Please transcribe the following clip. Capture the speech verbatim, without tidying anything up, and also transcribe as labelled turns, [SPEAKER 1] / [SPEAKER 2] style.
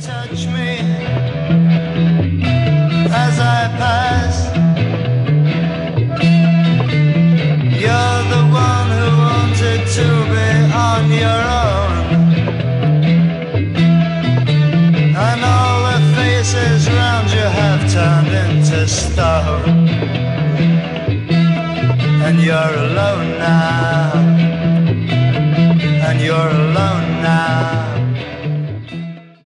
[SPEAKER 1] touch me as I pass. You're the one who wanted to be on your own, and all the faces round you have turned into stone, and you're alone now, and you're alone now.